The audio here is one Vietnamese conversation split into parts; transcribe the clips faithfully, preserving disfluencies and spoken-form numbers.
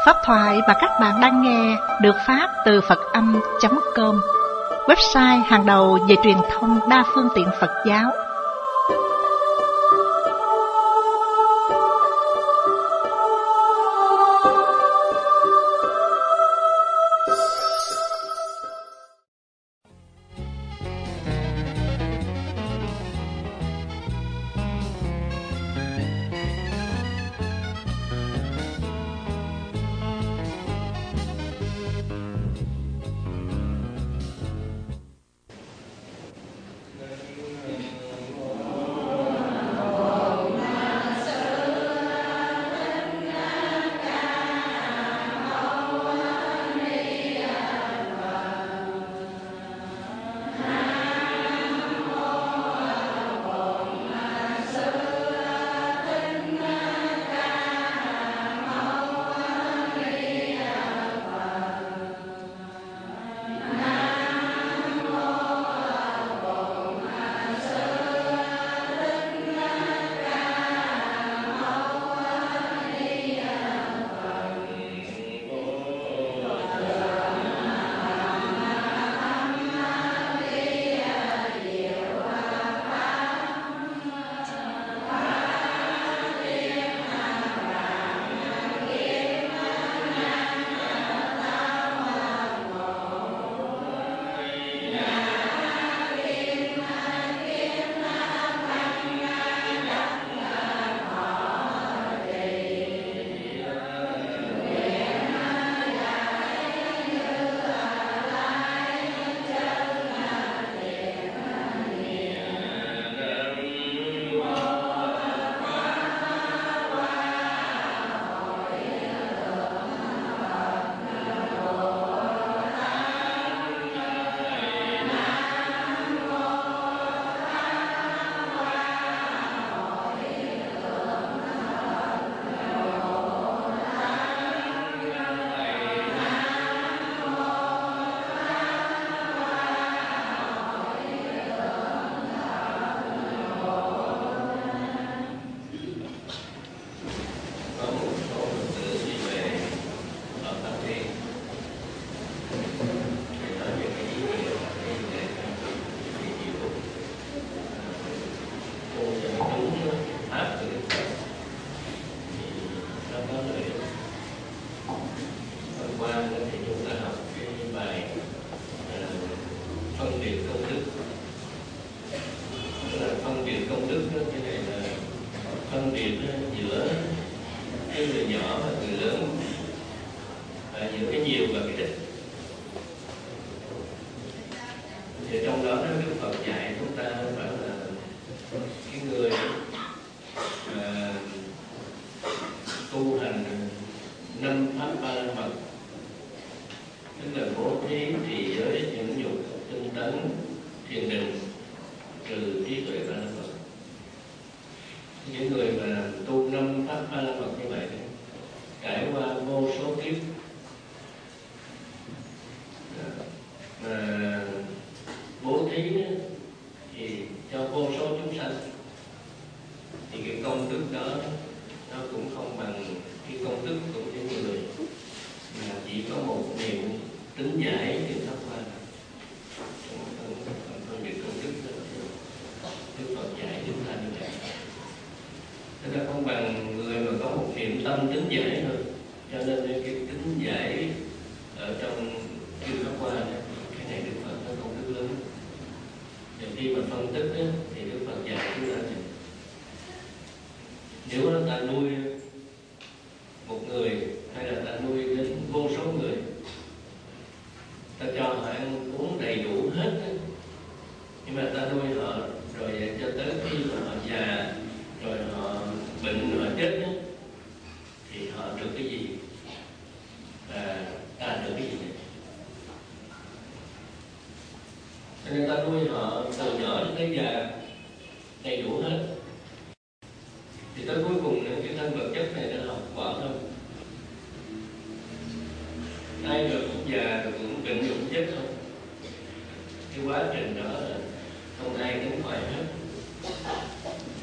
Pháp thoại mà các bạn đang nghe được phát từ Phật Âm chấm com, website hàng đầu về truyền thông đa phương tiện Phật giáo.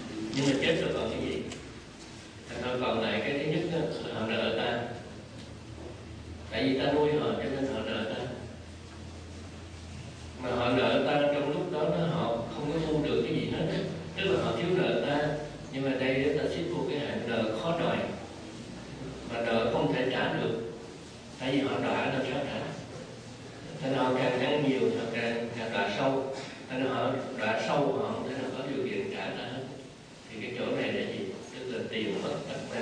Nhưng mà chết rồi còn cái gì? Thật ra còn lại cái thứ nhất đó, là họ nợ ta. tiền mất tật mang.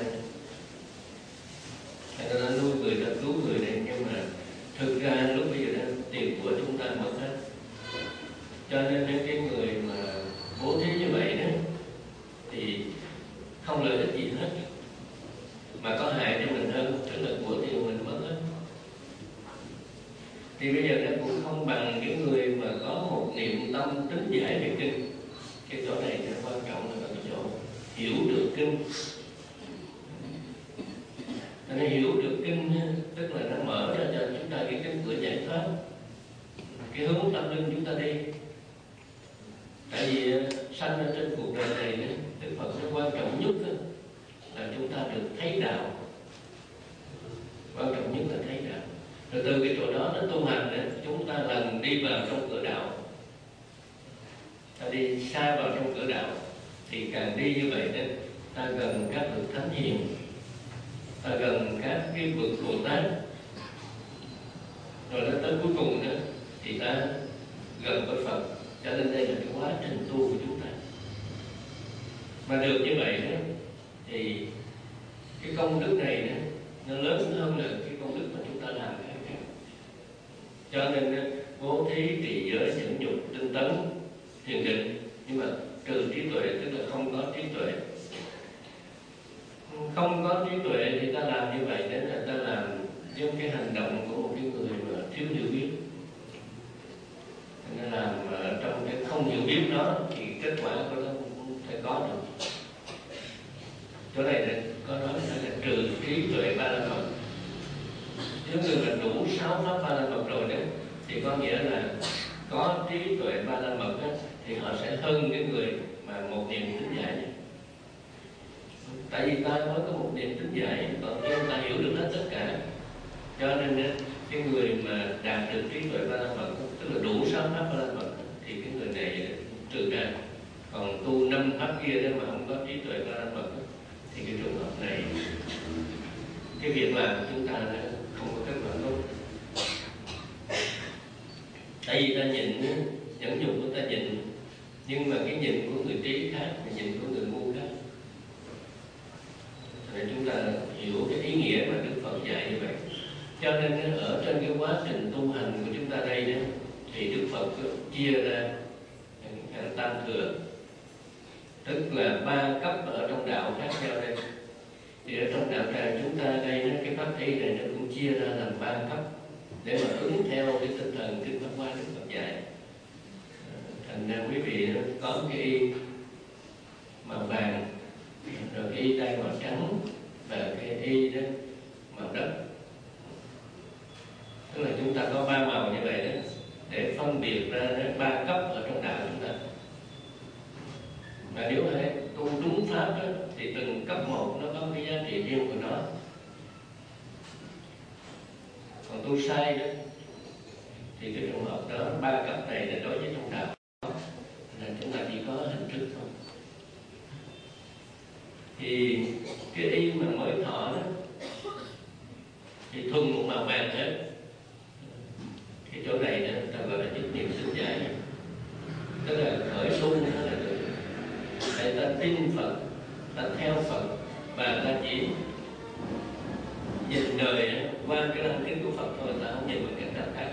Người ta nuôi người ta cứu người này, nhưng mà thực ra lúc bây giờ đó, tiền của chúng ta mất hết. Cho nên những cái người mà bố thí như vậy đó thì không lợi ích gì hết, mà có hại cho mình hơn, tức là của tiền mình mất hết. Thì bây giờ nó cũng không bằng những người mà có một niệm tâm tính giải về kinh. Cái chỗ này nó quan trọng là cái chỗ hiểu được kinh. Nó hiểu được kinh tức là nó mở ra cho chúng ta cái cánh cửa giải thoát, cái hướng tâm linh chúng ta đi. Tại vì sanh ở trên cuộc đời này, Đức Phật nó quan trọng nhất là chúng ta được thấy đạo. Quan trọng nhất là thấy đạo. Rồi từ cái chỗ đó nó tu hành đó, chúng ta lần đi vào trong cửa đạo, ta đi xa vào trong cửa đạo, thì càng đi như vậy đó, ta gần các bậc thánh hiền, ta gần các cái bậc Bồ Tát, rồi nó tới cuối cùng đó thì ta gần với Phật. Cho nên đây là cái quá trình tu của chúng ta. Mà được như vậy đó thì cái công đức này đó, nó lớn hơn là cái công đức mà chúng ta làm cái khác. Cho nên bố thí, trì giới, nhẫn nhục, tinh tấn, thiền định, nhưng mà trừ trí tuệ, tức là không có trí tuệ. Không có trí tuệ thì ta làm như vậy để là ta làm giống cái hành động của một cái người mà thiếu hiểu biết. Nên làm trong cái không hiểu biết đó thì kết quả của nó cũng phải có được. Chỗ này là có nói là trừ trí tuệ ba la mật. Nếu người mà đủ sáu pháp ba la mật rồi đó thì có nghĩa là có trí tuệ ba la mật đó, thì họ sẽ hơn cái người mà một niệm tính giải này. Tại vì ta mới có một niệm tính giải, còn chúng ta hiểu được hết tất cả. Cho nên cái người mà đạt được trí tuệ ba la mật, tức là đủ sáu pháp ba la mật, thì cái người này trừ ra. Còn tu năm pháp kia đó mà không có trí tuệ ba la mật thì cái trường hợp này, cái việc làm của chúng ta là không có kết quả tốt. Tại vì ta nhịn, nhẫn nhục của ta nhịn, nhưng mà cái nhịn của người trí khác, cái nhịn của người ngu khác. Để chúng ta hiểu cái ý nghĩa mà Đức Phật dạy như vậy. Cho nên ở trên cái quá trình tu hành của chúng ta đây đó, thì Đức Phật chia ra thành tam thừa, tức là ba cấp ở trong đạo khác nhau đây. Thì ở trong đạo tràng chúng ta đây, cái pháp y này nó cũng chia ra làm ba cấp để mà ứng theo cái tinh thần kinh Pháp Hoa Đức Phật dạy. Thành ra quý vị có cái y màu vàng, rồi cái y tay màu trắng, và cái y đó màu đất. Tức là chúng ta có ba màu như vậy đó, để phân biệt ra ba cấp ở trong đạo chúng ta. Và nếu hãy tu đúng pháp đó, thì từng cấp một nó có cái giá trị riêng của nó. Còn tu sai đó thì cái trường hợp đó, ba cấp này là đối với trong đạo là chúng ta chỉ có hình thức thôi. Thì cái y mà mới thọ đó thì thuần một màu vàng hết. Cái chỗ này đó ta gọi là nhất niệm xứng giải, tức là khởi tu nó là được. Để ta tin Phật, ta theo Phật, và ta chỉ nhìn đời qua cái lăng kính của Phật thôi, ta không nhìn một cảnh nào khác.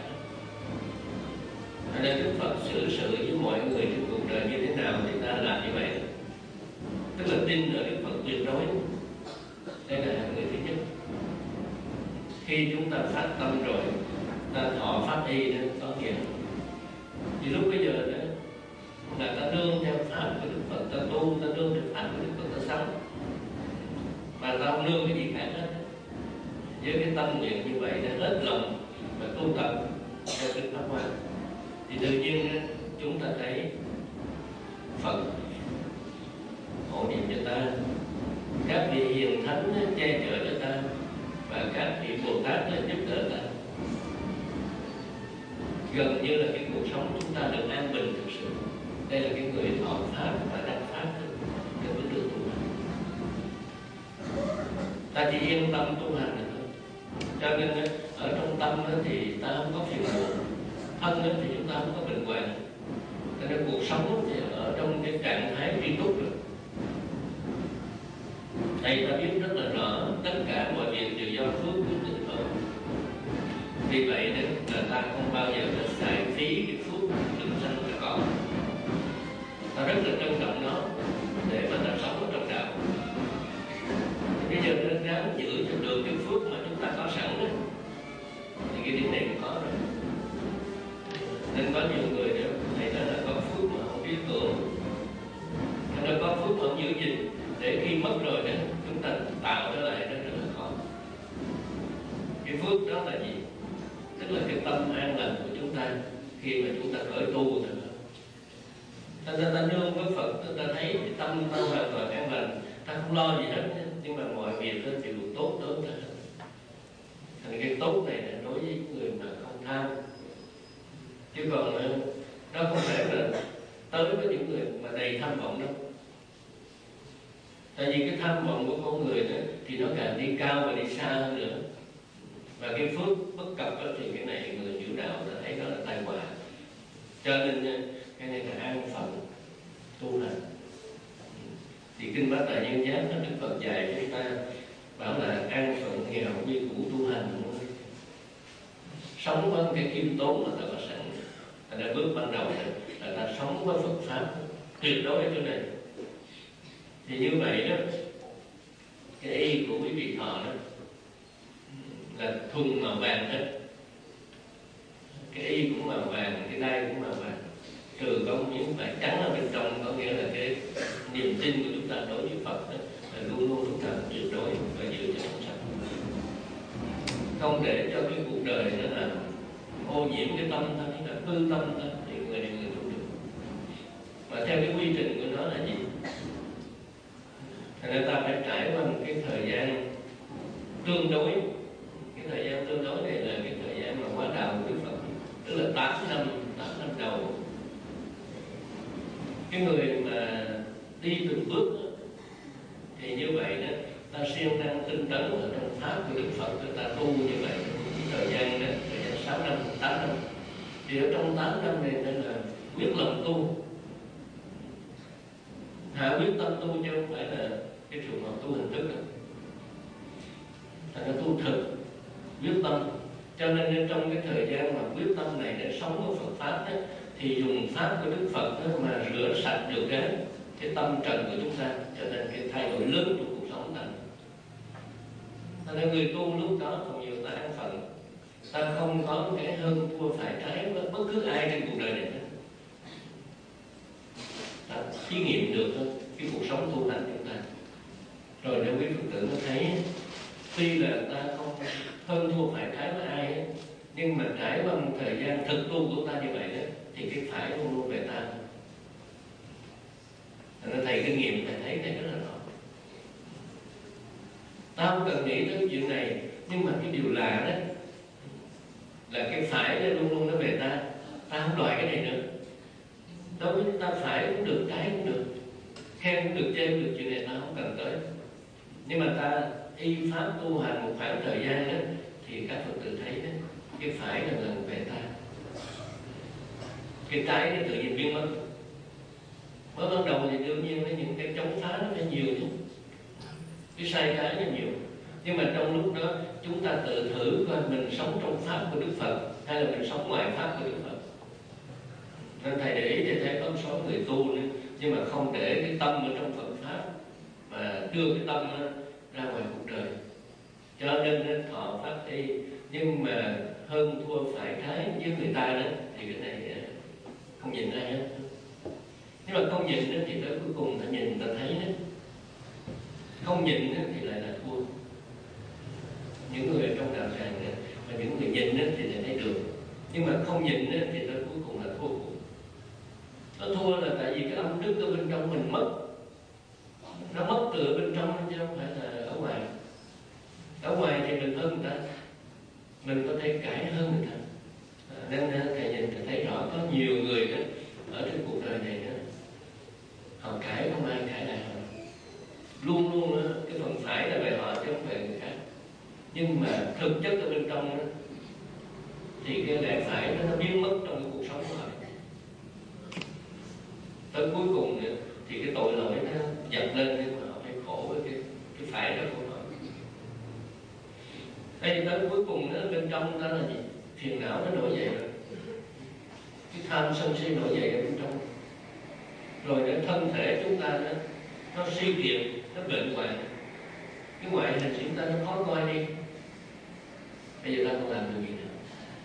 Nên Đức Phật xử sự với mọi người trên cuộc đời như thế nào thì ta làm như vậy. Tức là tin ở Đức Phật tuyệt đối. Đây là hạng người thứ nhất. Khi chúng ta phát tâm rồi, ta thọ pháp y đó có nghĩa. Thì lúc bây giờ đó là ta nương theo pháp của Đức Phật, ta tu, ta nương theo pháp của Đức Phật, ta sống. Mà ta không nương cái gì khác hết. Với cái tâm nguyện như vậy đã hết lòng và tu tập theo kinh Pháp Hoa, thì tự nhiên chúng ta thấy Phật hộ niệm cho ta, các vị hiền thánh che chở cho ta, và các vị Bồ Tát giúp đỡ ta. Gần như là cái cuộc sống chúng ta được an bình thực sự. Đây là cái người thọ pháp và đắc pháp cái vấn đề tu hành. Ta chỉ yên tâm tu hành là thôi. Cho nên ở trong tâm thì ta không có phiền muộn, thân thì chúng ta không có bệnh hoạn. Cho nên cuộc sống thì ở trong cái trạng thái tri túc rồi. Thầy ta biết rất là rõ tất cả mọi việc đều do phước quyết định thôi. Vì vậy nên là ta không bao giờ là xài phí cái phước được sanh ra có. Ta rất là trân trọng nó để mà ta sống ở trong đạo. Bây giờ nên ráng giữ cho được cái phước mà chúng ta có sẵn đó, thì cái điểm này cũng có rồi. Nên có nhiều người đó, thầy nói là có phước mà không biết tưởng, nó có phước mà không giữ gìn, để khi mất rồi đó chúng ta tạo trở lại rất là khó. Cái phước đó là gì? Tức là cái tâm an lành của chúng ta khi mà chúng ta khởi tu rồi. Ta, ta, ta nương với Phật, ta thấy cái tâm ta hoàn toàn an lành, ta không lo gì hết, nhưng mà mọi việc đó đều tốt đối với ta. Thành cái tốt này là đối với người mà không tham, chứ còn nó không phải là tới với những người mà đầy tham vọng đâu. Tại vì cái tham vọng của con người đó thì nó càng đi cao và đi xa hơn nữa. Và cái phước bất cập đó, thì cái này người hiểu đạo đã thấy đó là tai họa. Cho nên cái này là an phận tu hành. Thì kinh Bát Đại Nhân Giác nó Đức Phật dạy chúng ta bảo là an phận nghèo như cũ tu hành. Sống với cái khiêm tốn mà ta có sẵn. Ta đã bước ban đầu là ta sống với Phật pháp tuyệt đối ở chỗ này. Thì như vậy đó, cái y của quý vị thọ đó là thuần màu vàng hết. Cái y cũng màu vàng, cái đai cũng màu vàng, trừ có một miếng vải trắng ở bên trong, có nghĩa là cái niềm tin của chúng ta đối với Phật đó, là luôn luôn chúng ta tuyệt đối và giữ cho trong sạch, không để cho cái cuộc đời nó là ô nhiễm cái tâm ta, là tư tâm ta, thì người này người tu được. Mà theo cái quy trình của nó là gì? Thành ra ta phải trải qua một cái thời gian tương đối. Cái thời gian tương đối này là cái thời gian mà hóa đạo của Đức Phật, tức là tám năm, tám năm đầu. Cái người mà đi từng bước đó, thì như vậy đó, ta siêng năng tinh tấn ở trong pháp của Đức Phật, ta tu như vậy thời gian đó, thời gian sáu năm, tám năm. Thì ở trong tám năm này nên là quyết lòng tu, hạ quyết tâm tu, chứ không phải là cái trường hợp tu hình thức đâu. Thành ra tu thực, quyết tâm. Cho nên trong cái thời gian mà quyết tâm này để sống với Phật pháp ấy, thì dùng pháp của Đức Phật đó mà rửa sạch được cái cái tâm trần của chúng ta, cho nên cái thay đổi lớn trong cuộc sống ta. Thành ra người tu lúc đó không nhiều ta an phận, ta không có cái hơn thua phải trái với bất cứ ai trên cuộc đời này hết. Ta thí nghiệm được cái cuộc sống tu hành chúng ta, rồi nếu quý Phật tử nó thấy tuy là ta không hơn thua phải trái với ai ấy, nhưng mà trải qua một thời gian thực tu của ta như vậy đó, thì cái phải luôn luôn về ta. Nên thầy kinh nghiệm thầy thấy này rất là rõ. Ta không cần nghĩ tới cái chuyện này, nhưng mà cái điều lạ đó là cái phải đó luôn luôn nó về ta. Ta không đòi cái này nữa. Đối với ta phải cũng được, trái cũng được, khen cũng được, chê cũng được, chuyện này ta không cần tới. Nhưng mà ta y pháp tu hành một khoảng thời gian đó, thì các Phật tử thấy đó, cái phải là lần về ta, cái trái nó tự nhiên biến mất. Mới ban đầu thì đương nhiên với những cái chống phá nó phải nhiều chứ, cái sai trái nó nhiều. Nhưng mà trong lúc đó chúng ta tự thử coi mình sống trong pháp của Đức Phật hay là mình sống ngoài pháp của Đức Phật. Nên thầy để ý thì thấy có một số người tu nữa, nhưng mà không để cái tâm ở trong Phật pháp, mà đưa cái tâm ra ngoài cuộc đời. Cho nên nên thọ pháp y, nhưng mà hơn thua phải trái với người ta đó, thì cái này không nhìn ai hết. Nhưng mà không nhìn đó, thì tới cuối cùng ta nhìn ta thấy đó. Không nhìn đó, thì lại là thua. Những người ở trong đạo tràng đó, và những người nhìn đó, thì lại thấy được. Nhưng mà không nhìn đó, thì tới cuối cùng là thua cuộc. Nó thua là tại vì cái âm đức ở bên trong mình mất. Nó mất từ bên trong chứ không phải là ở ngoài. Ở ngoài thì mình hơn người ta, mình có thể cãi hơn người ta. À, nên thầy nhìn thầy thấy rõ có nhiều người đó ở trên cuộc đời này đó, họ cãi không ai cãi lại họ. Luôn luôn đó, cái phần phải là về họ chứ không về người khác. Nhưng mà thực chất ở bên trong đó, thì cái lẽ phải đó, nó biến mất trong cái cuộc sống của họ. Tới cuối cùng nữa, thì cái tội lỗi nó dập lên, nhưng mà họ phải khổ với cái, cái phải nên cuối cùng nó bên trong đó là gì? Phiền não nó nổi dậy rồi, cái tham sân si nổi dậy ở bên trong, rồi đến thân thể chúng ta nó nó suy kiệt, nó bệnh hoạn, cái ngoại hình chúng ta nó khó coi đi. Bây giờ ta không làm được gì nữa,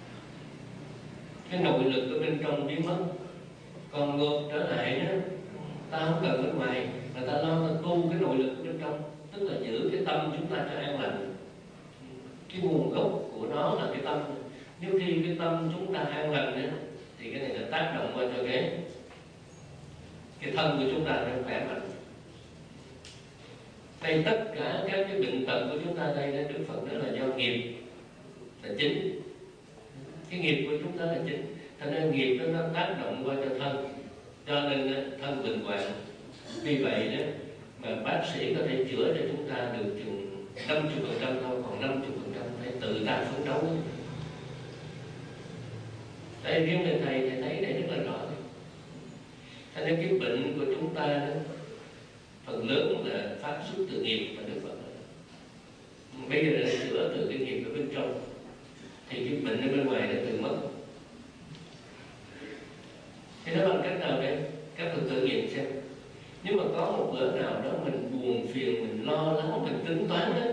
cái nội lực ở bên trong biến mất. Còn ngược trở lại đó, ta không cần bên ngoài mà ta lo ta tu cái nội lực ở bên trong, tức là giữ cái tâm chúng ta cho an lành. Cái nguồn gốc của nó là cái tâm. Nếu khi cái tâm chúng ta an lành đó, thì cái này là tác động qua cho cái cái thân của chúng ta nó khỏe mạnh. Đây tất cả các cái bệnh tật của chúng ta đây, Đức Phật nói là do nghiệp là chính. Cái nghiệp của chúng ta là chính, cho nên nghiệp nó tác động qua cho thân, cho nên thân bệnh hoạn. Vì vậy đó mà bác sĩ có thể chữa cho chúng ta được chừng năm mươi phần trăm thôi, còn năm mươi phần trăm phải tự ta phấn đấu. Tại riêng người thầy thầy thấy này rất là rõ. Cho nên cái bệnh của chúng ta đó, phần lớn là phát xuất từ nghiệp mà Đức Phật nói. Bây giờ là chữa từ cái nghiệp ở bên trong, thì cái bệnh ở bên ngoài nó tự mất. Thì nó bằng cách nào đây? Các Phật tự nghiệm xem. Nếu mà có một bữa nào đó mình buồn phiền, mình lo lắng, mình tính toán đó,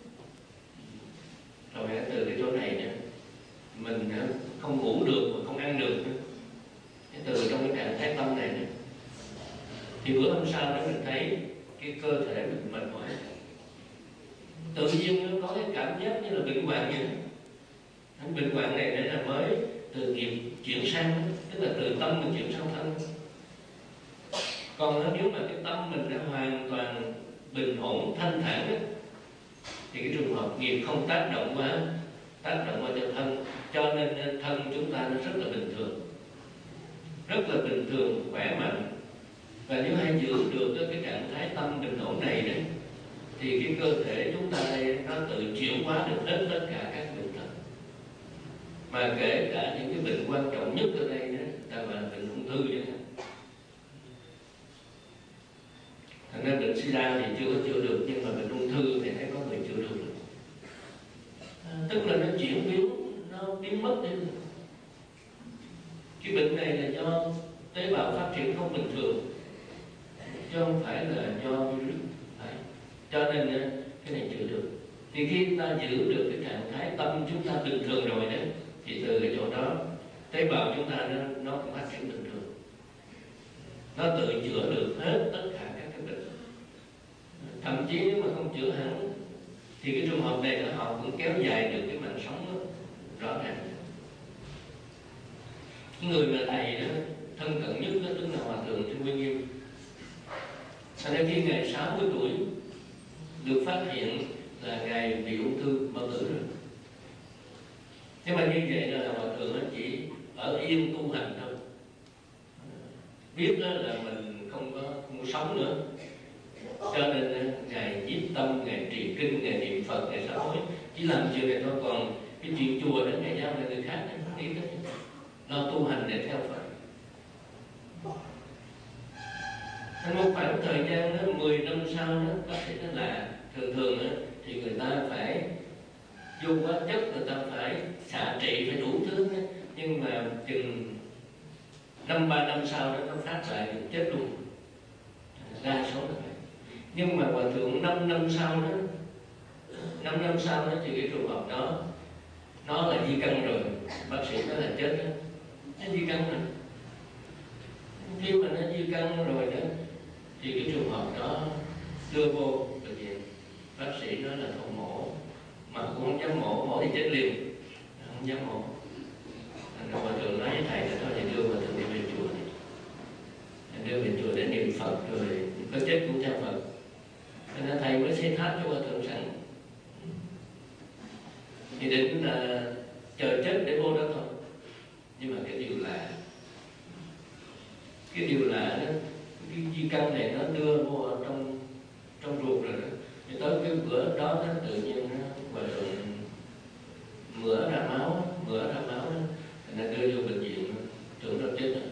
rồi từ cái chỗ này nữa, mình không ngủ được mà không ăn được nữa, từ trong cái trạng thái tâm này nữa, thì bữa hôm sau đó mình thấy cái cơ thể mình mệt mỏi, tự nhiên nó có cái cảm giác như là bệnh hoạn vậy. Cái bệnh hoạn này để là mới từ nghiệp chuyển sang, tức là từ tâm mình chuyển sang thân. Còn nếu mà cái tâm mình đã hoàn toàn bình ổn thanh thản đó, thì cái trường hợp nghiệp không tác động quá, tác động qua cho thân, cho nên thân chúng ta nó rất là bình thường, rất là bình thường, khỏe mạnh. Và nếu hay giữ được cái trạng thái tâm bình ổn này đấy, thì cái cơ thể chúng ta đây nó tự chuyển hóa được hết tất cả các bệnh tật. Mà kể cả những cái bệnh quan trọng nhất ở đây đó, ta gọi là bệnh ung thư vậy. Thành ra bệnh sida thì chưa có chữa được, nhưng mà bệnh ung thư thì thấy có người chữa được. À, tức là nó chuyển biến, nó biến mất đi. Cái bệnh này là do tế bào phát triển không bình thường, chứ không phải là do virus. Đấy. Cho nên cái này chữa được. Thì khi ta giữ được cái trạng thái tâm chúng ta bình thường rồi đấy, thì từ cái chỗ đó tế bào chúng ta nó, nó cũng phát triển bình thường, nó tự chữa được hết tất cả các cái bệnh. Thậm chí nếu mà không chữa hẳn thì cái trường hợp này họ cũng kéo dài được cái mạng sống đó, rõ ràng. Cái người mà thầy đó thân cận nhất đó tức là Hòa Thượng Thích Nguyên Nghiêm. Cho nên khi ngày sáu mươi tuổi được phát hiện là ngài bị ung thư bao tử rồi. Nhưng mà như vậy là Hòa Thượng chỉ ở yên tu hành thôi, biết đó là mình không có không sống nữa, cho nên ngài nhiếp tâm, ngài trì kinh, ngài niệm Phật, ngài sám hối, chỉ làm chuyện này thôi. Còn cái chuyện chùa đó ngài giao cho người khác, nghĩ tới lo tu hành để theo Phật. Thành một khoảng thời gian đó, mười năm sau đó, bác sĩ nói là thường thường đó, thì người ta phải vô quá chất, người ta phải xạ trị, phải đủ thứ đó. Nhưng mà chừng năm ba năm sau đó nó phát lại được chết luôn, đa số là vậy. Nhưng mà Hòa Thượng năm năm sau đó, năm năm sau đó thì cái trường hợp đó nó là di căn rồi, bác sĩ nói là chết đó. Nó di căn rồi. Khi mà nó di căn rồi đó, thì cái trường hợp đó đưa vô bệnh viện, bác sĩ nói là không mổ, mà cũng không dám mổ, mổ thì chết liền, không dám mổ. Thành ra Hòa Thượng nói với thầy là thôi thì đưa Hòa Thượng đi về chùa đi, đưa về chùa để niệm Phật, rồi có chết cũng theo Phật. Thành ra thầy mới xây tháp cho Hòa Thượng sẵn, thì định là chờ chết để vô đó thôi. Nhưng mà cái điều lạ, cái điều lạ đó, cái di căn này nó đưa vô trong trong ruột rồi đó. Thì tới cái bữa đó nó tự nhiên nó Hòa Thượng mửa ra máu, mửa ra máu đó, nó đưa vô bệnh viện, tưởng nó chết rồi.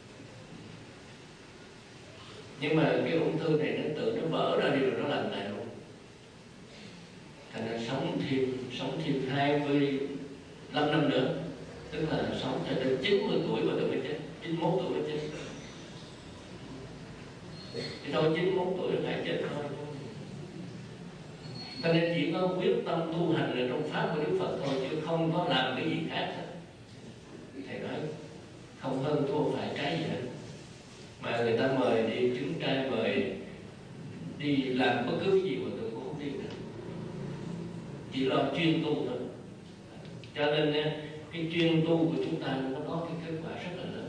Nhưng mà cái ung thư này nó tự nó vỡ ra đi rồi nó lành lại luôn. Thành ra sống thêm sống thêm hai mươi lăm năm nữa, tức là sống cho đến chín mươi tuổi và tôi mới chết, chín mươi mốt tuổi mới chết. Thì thôi chín mươi mốt tuổi phải chết thôi. Cho nên chỉ có quyết tâm tu hành ở trong pháp của Đức Phật thôi, chứ không có làm cái gì khác. Thầy nói không hơn thua phải trái gì hết. Mà người ta mời đi chứng trai, mời đi làm bất cứ cái gì mà tôi cũng không đi nữa, chỉ lo chuyên tu thôi. Cho nên cái chuyên tu của chúng ta nó có cái kết quả rất là lớn.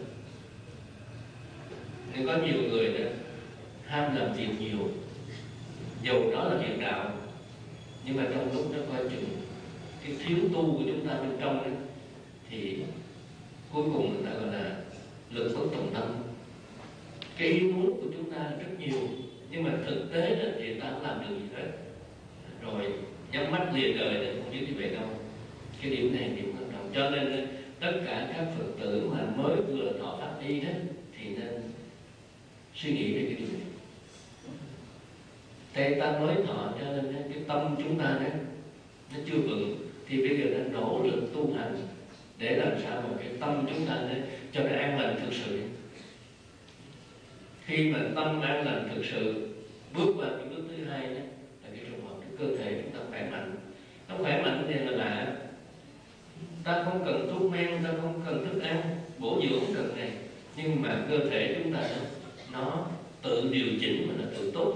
Nên có nhiều người đó ham làm việc nhiều, dù đó là việc đạo, nhưng mà trong lúc nó coi chừng cái thiếu tu của chúng ta bên trong đó, thì cuối cùng người ta gọi là lực bất tòng tâm. Cái ý muốn của chúng ta rất nhiều, nhưng mà thực tế đó thì ta không làm được gì hết. Rồi nhắm mắt lìa đời thì không biết đi về đâu. Cái điểm này điểm quan trọng. Cho nên tất cả các Phật tử mà mới vừa thọ pháp y đó thì nên suy nghĩ về cái điều này. Thế ta mới thọ, cho nên cái tâm chúng ta đó nó chưa vững, thì bây giờ nó nỗ lực tu hành để làm sao mà cái tâm chúng ta đó cho nó an lành thực sự. Khi mà tâm an lành thực sự, bước vào cái bước thứ hai đó là cái trường hợp cái cơ thể chúng ta khỏe mạnh. Nó khỏe mạnh thì là lạ. Ta không cần thuốc men, ta không cần thức ăn bổ dưỡng cần này, nhưng mà cơ thể chúng ta đó, nó tự điều chỉnh mà nó tự tốt.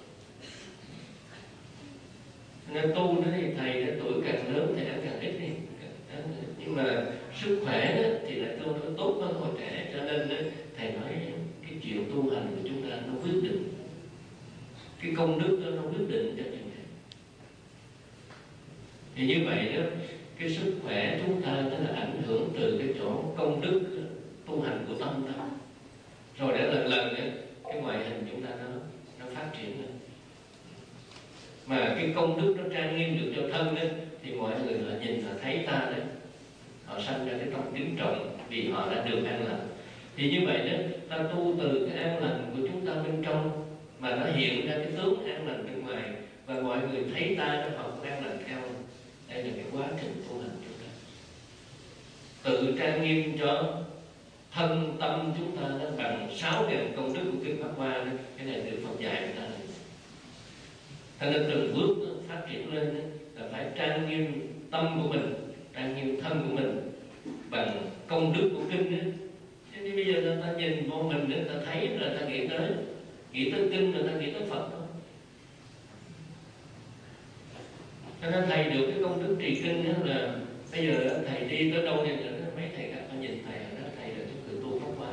Nên tu đó thì thầy đó, tuổi càng lớn thì ăn càng ít đi, nhưng mà sức khỏe đó, thì lại tu nó tốt hơn hồi trẻ. Cho nên đó, thầy nói cái chuyện tu hành của chúng ta nó quyết định, cái công đức đó nó quyết định cho chuyện này. Thì như vậy đó, cái sức khỏe chúng ta nó là ảnh hưởng từ cái chỗ công đức tu hành của tâm ta. Rồi để lần lần đó, cái ngoại hình chúng ta nó nó phát triển lên. Mà cái công đức nó trang nghiêm được cho thân đó, thì mọi người họ nhìn họ thấy ta đấy, họ sanh ra cái tâm kính trọng vì họ đã được an lành. Thì như vậy đó, ta tu từ cái an lành của chúng ta bên trong mà nó hiện ra cái tướng an lành bên ngoài, và mọi người thấy ta đó họ cũng an lành theo. Đây là cái quá trình tu hành chúng ta tự trang nghiêm cho thân tâm chúng ta nó bằng sáu ngàn công đức của kinh Pháp Hoa đó. Cái này được Phật dạy người ta này. Cho nên từng bước phát triển lên là phải trang nghiêm tâm của mình, trang nghiêm thân của mình bằng công đức của kinh đó. Chứ bây giờ người ta nhìn vô mình, người ta thấy là ta nghĩ tới nghĩ tới kinh, người ta nghĩ tới Phật thôi. Cho nên thầy được cái công đức trì kinh đó là bây giờ thầy đi tới đâu thì mấy thầy các ta nhìn thầy đó, thầy là cái tự tu Pháp Hoa.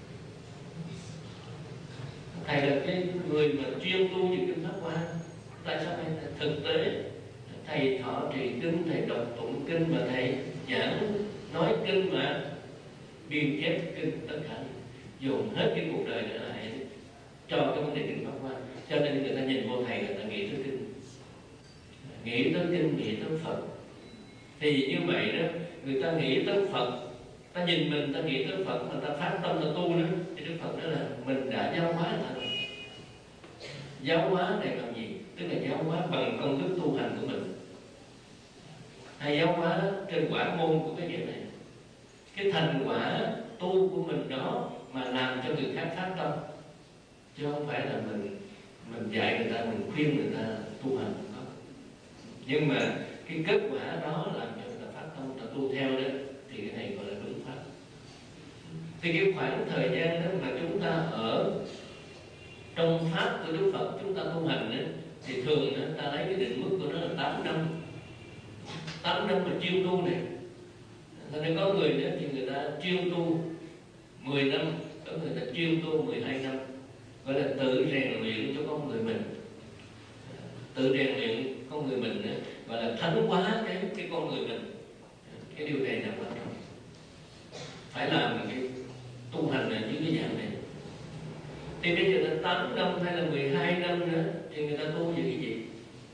Thầy là cái người mà chuyên tu về kinh Pháp Hoa. Tại sao thầy thực tế thầy thọ trì kinh, thầy đọc tụng kinh và thầy giảng nói kinh mà biên chép kinh tất cả, dùng hết cái cuộc đời để lại cho cái vấn đề kinh Pháp Hoa. Cho nên người ta nhìn vô thầy, người ta nghĩ tới kinh, nghĩ tới kinh, nghĩ tới Phật. Thì như vậy đó, người ta nghĩ tới Phật, ta nhìn mình, ta nghĩ tới Phật, mà ta phát tâm ta tu đó, thì Đức Phật nói là mình đã giáo hóa người ta rồi. Giáo hóa này làm gì? Tức là giáo hóa bằng công đức tu hành của mình, hay giáo hóa trên quả môn của cái việc này, cái thành quả tu của mình đó mà làm cho người khác phát tâm, chứ không phải là mình mình dạy người ta, mình khuyên người ta tu hành đó. Nhưng mà cái kết quả đó làm cho người ta phát tâm, người ta tu theo đó, thì cái này gọi là đúng pháp. Thì cái khoảng thời gian đó mà chúng ta ở trong pháp của Đức Phật, chúng ta tu hành đó, thì thường đó, ta lấy cái định mức của nó là tám năm tám năm mà chuyên tu này. Nên có người đó thì người ta chuyên tu mười năm, có người ta chuyên tu mười hai năm, gọi là tự rèn luyện cho con người mình, tự rèn luyện con người mình đó, gọi là thánh hóa cái cái con người mình. Cái điều này là quan trọng, phải làm cái tu hành này như cái dạng này. Thì bây giờ là tám năm hay là mười hai năm nữa thì người ta tu về cái gì?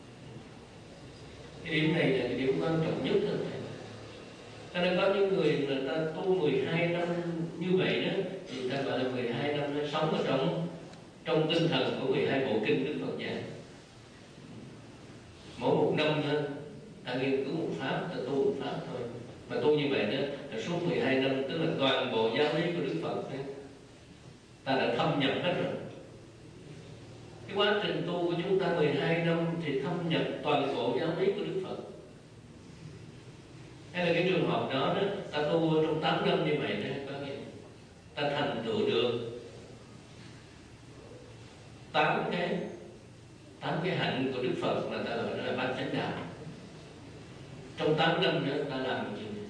Cái điểm này là cái điểm quan trọng nhất rồi. Cho nên có những người người ta tu mười hai năm như vậy đó, thì người ta gọi là mười hai năm nó sống ở trong trong tinh thần của mười hai bộ kinh Đức Phật dạy. Mỗi một năm đó, ta nghiên cứu một pháp, ta tu một pháp thôi. Mà tu như vậy đó là suốt mười hai năm, tức là toàn bộ giáo lý của Đức Phật đó, ta đã thâm nhập hết rồi. Cái quá trình tu của chúng ta mười hai năm thì thâm nhập toàn bộ giáo lý của Đức Phật. Hay là cái trường hợp đó, đó ta tu trong tám năm như vậy đó, có nghĩa ta thành tựu được tám cái tám cái hạnh của Đức Phật mà ta gọi là bát chánh đạo. Trong tám năm nữa ta làm cái chuyện này.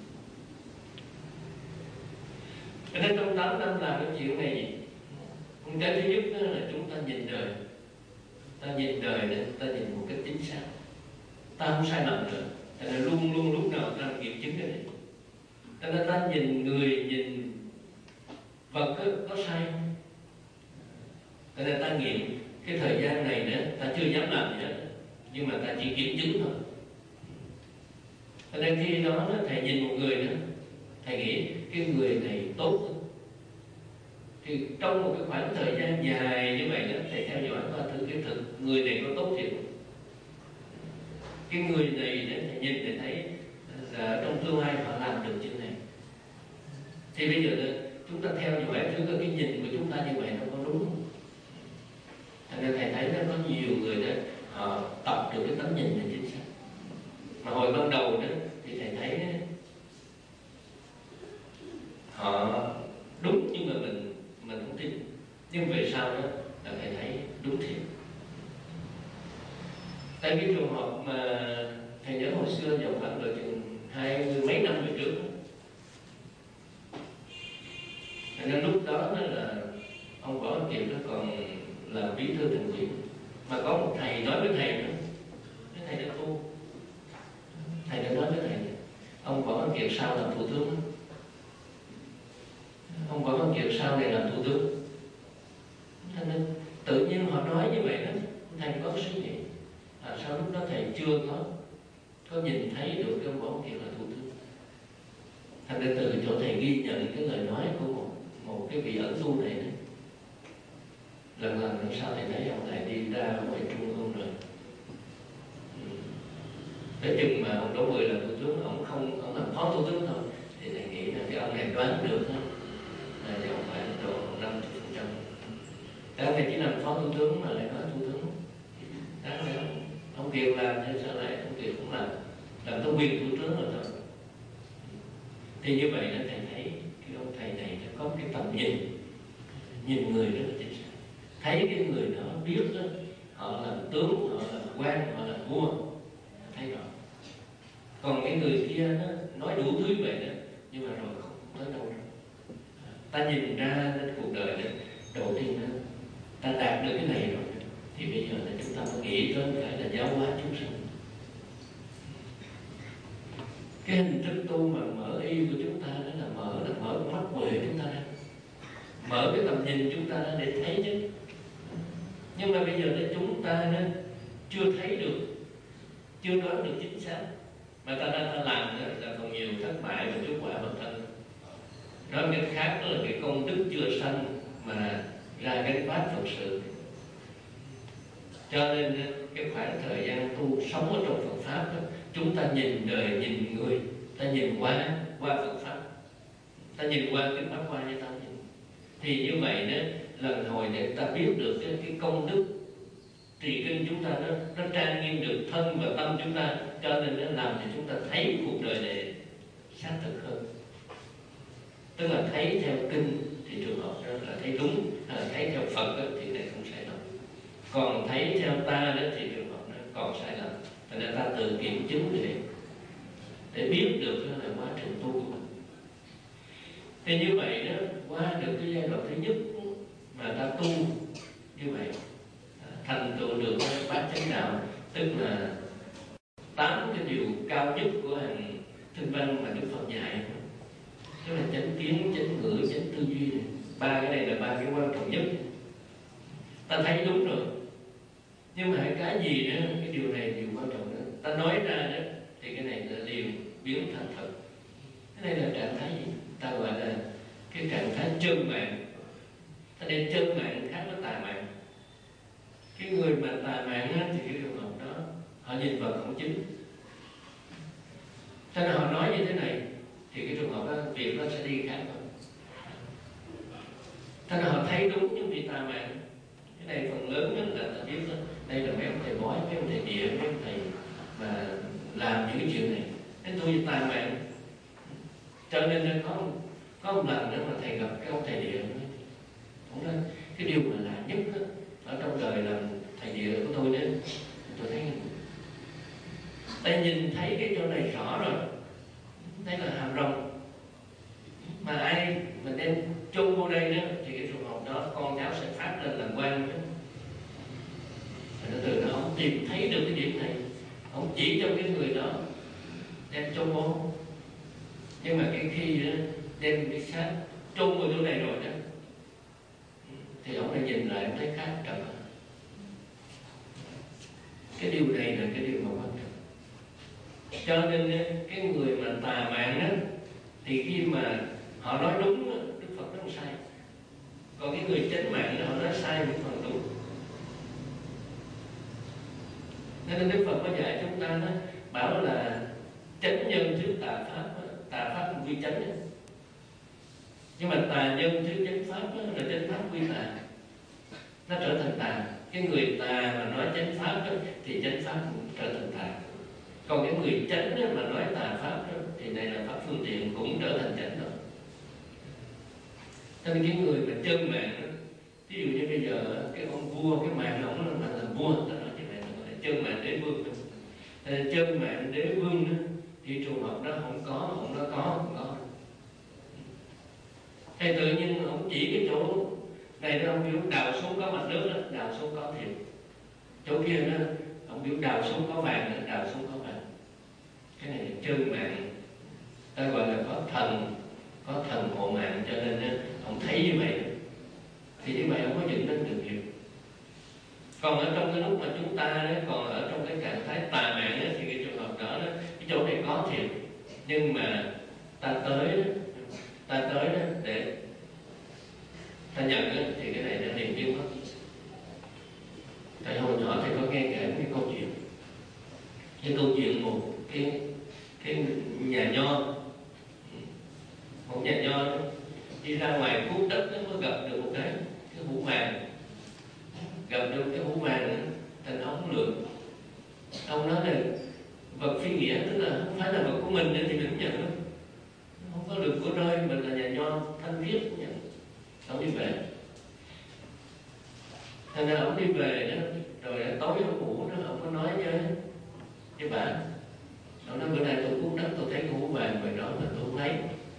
Cho nên trong tám năm làm cái chuyện này, cái thứ nhất là chúng ta nhìn đời, ta nhìn đời để ta nhìn một cách chính xác, ta không sai lầm nữa. Cho nên luôn luôn lúc nào ta kiểm chứng cái này. Cho nên ta nhìn người, nhìn vật có, có sai không? Cho nên ta nghiệm cái thời gian này nữa ta chưa dám làm gì hết, nhưng mà ta chỉ kiểm chứng thôi. Cho nên khi đó thầy nhìn một người nữa, thầy nghĩ cái người này tốt hơn. Thì trong một cái khoảng thời gian dài như vậy đó, thầy theo dõi qua thử cái thực người này có tốt thiệt. Cái người này để thầy nhìn để thấy là trong tương lai họ làm được chuyện này. Thì bây giờ đó, chúng ta theo dõi thử cái nhìn của chúng ta như vậy nó có đúng không? Cho nên thầy thấy nó có nhiều người đó họ tập được cái tấm nhìn này chính xác. Mà hồi ban đầu đó thì thầy thấy đó, họ đúng nhưng mà mình mình không tin. Nhưng về sau đó là thầy thấy đúng thiệt. Tại cái trường hợp mà thầy nhớ hồi xưa vào khoảng độ chừng hai mươi mấy năm về trước, nên lúc đó, đó là ông Võ Văn Kiệt nó còn làm bí thư thành ủy, mà có một thầy nói với thầy nữa, cái thầy đã tu, thầy đã nói với thầy, ông Võ Văn Kiệt sao làm thủ tướng, ông Võ Văn Kiệt sau này làm thủ tướng. Nên tự nhiên họ nói như vậy đó, thầy có suy nghĩ à, sao lúc đó thầy chưa có có nhìn thấy được cái ông Võ Văn Kiệt là thủ tướng. Thành ra từ chỗ thầy ghi nhận cái lời nói của một một cái vị ẩn tu này đó, lần lần lần sau thầy thấy ông này đi ra ngoài trung ương rồi. Tới chừng mà ông Đỗ Mười làm thủ tướng, ông không ông làm phó thủ tướng thôi, thì thầy nghĩ là cái ông này đoán được đó, là thì ông phải độ năm mươi phần trăm. Cái ông này chỉ làm phó thủ tướng mà lại nói thủ tướng. Đáng lẽ ông Kiều làm thì sao lại ông Kiều cũng làm làm tới quyền thủ tướng rồi thôi. Thì như vậy là thầy thấy cái ông thầy này có cái tầm nhìn, nhìn người rất là chính xác. Thấy cái người đó biết đó, họ làm tướng, họ làm quan, họ làm vua, thấy rõ. Còn cái người kia đó, nói đủ thứ vậy đó, nhưng mà rồi không tới đâu đâu. Ta nhìn ra đến cuộc đời đó, đầu tiên đó, ta đạt được cái này rồi, thì bây giờ là chúng ta mới nghĩ tới phải là giáo hóa chúng sinh. Cái hình thức tu mà mở y của chúng ta đó là mở là mở mắt huệ chúng ta ra, mở cái tầm nhìn chúng ta ra để thấy chứ. Nhưng mà bây giờ để chúng ta đó, chưa thấy được, chưa đoán được chính xác, mà ta đang ta làm đó, là còn nhiều thất bại và kết quả bản thân. Nói cách khác đó là cái công đức chưa sanh mà ra cái pháp Phật sự. Cho nên cái khoảng thời gian tu sống ở trong Phật pháp đó, chúng ta nhìn đời, nhìn người, ta nhìn qua qua Phật pháp, ta nhìn qua cái pháp qua như ta nhìn. Thì như vậy đó, lần hồi để ta biết được cái, cái công đức trì kinh chúng ta nó, nó trang nghiêm được thân và tâm chúng ta, cho nên nó làm cho chúng ta thấy cuộc đời này xác thực hơn. Tức là thấy theo kinh thì trường hợp đó là thấy đúng, hay là thấy theo Phật đó, thì này không sai lầm. Còn thấy theo ta đó thì trường hợp nó còn sai lầm. Thành ra ta tự kiểm chứng để để biết được đó là quá trình tu của mình. Thì như vậy đó, qua được cái giai đoạn thứ nhất mà ta tu như vậy, thành tựu được bát chánh đạo, tức là tám cái điều cao nhất của hàng kinh văn mà Đức Phật dạy, tức là chánh kiến, chánh ngữ, chánh tư duy này. Ba cái này là ba cái quan trọng nhất. Ta thấy đúng rồi, nhưng mà cái gì nữa, cái điều này điều quan trọng nữa, ta nói ra đó thì cái này là liền biến thành thật. Cái này là trạng thái gì? Ta gọi là cái trạng thái chân mạng. Ta nên chân mạng khác với tà mạng. Cái người mà tà mạng á, thì cái trường hợp đó họ nhìn vào không chính, Cho nên họ nói như thế này thì cái trường hợp đó, việc nó sẽ đi khác thôi. Cho nên họ thấy đúng những vị tà mạng. Cái này phần lớn nhất là ta biết đó, đây là mấy ông thầy bói, mấy ông thầy địa, mấy ông thầy mà làm những cái chuyện này. Nên tôi tà mạng. Cho nên có có một lần nữa mà thầy gặp cái ông thầy địa, ông nói cái điều mà lạ nhất đó, ở trong đời làm thầy địa của tôi đấy, tôi thấy ta nhìn thấy cái chỗ này rõ rồi, đây là hàm rồng, mà ai mà đem chôn vô đây đó thì cái trường hợp đó con cháu sẽ phát lên làm quan đó. Rồi từ đó ông tìm thấy được cái điểm này, ông chỉ cho cái người đó đem chôn vô. Nhưng mà cái khi đó, đem cái xác chôn vào chỗ này rồi đó thì ông lại nhìn lại ông thấy khác trật. Cái điều này là cái điều mà quan trọng. Cho nên cái người mà tà mạng đó thì khi mà họ nói đúng đó, Đức Phật nói sai. Còn cái người chánh mạng đó, họ nói sai những phần đúng. Nên Đức Phật có dạy chúng ta đó, bảo là chánh nhân thứ tà pháp, tà pháp quy chánh đó. Nhưng mà tà nhân thứ chánh pháp đó, là chánh pháp quy tà, nó trở thành tà. Cái người tà mà nói chánh pháp đó, thì chánh pháp cũng trở thành tà. Còn cái người chánh đó, mà nói tà pháp đó, thì này là pháp phương tiện cũng trở thành chánh rồi. Cho nên cái người mà chân mạng đó, ví dụ như bây giờ cái ông vua, cái mạng ông nó là vua, ta nói như vậy là chân mạng đế vương. Chân mạng đế vương đó, thì trường hợp đó không có, không nó có, không có. Thì tự nhiên ông chỉ cái chỗ này đó, ông biểu đào xuống có mặt nước đó, đào xuống có thiệt. Chỗ kia đó, ông biểu đào xuống có vàng đó, đào xuống có vàng. Cái này là chân mạng, ta gọi là có thần, có thần hộ mạng, cho nên đó, ông thấy như vậy đó. Thì như vậy ông có dựng nên được nhiều. Còn ở trong cái lúc mà chúng ta đó, còn ở trong cái trạng thái tà mạng đó, thì cái trường hợp đó, đó cái chỗ này có thiệt, nhưng mà ta tới đó, ta tới đó để ta nhận đó, thì cái này nó liền biến mất. Tại hồi nhỏ thì có nghe kể cái câu chuyện, cái câu chuyện một cái cái nhà nho, một nhà nho đó, đi ra ngoài cuốc đất đó, mới gặp được một cái cái hũ vàng, gặp được cái hũ vàng đó, thành ông lượng. Ông nói là vật phi nghĩa, tức là không phải là vật của mình thì đừng nhận đâu, không có được của rơi, mình là nhà nho thanh viết nhận. Ông đi về, thành ra ông đi về đó, rồi tối ông ngủ đó, ông có nói với với bạn, ông nói bữa nay tôi cuốc đất tôi thấy cái hũ vàng về đó mà tôi không lấy.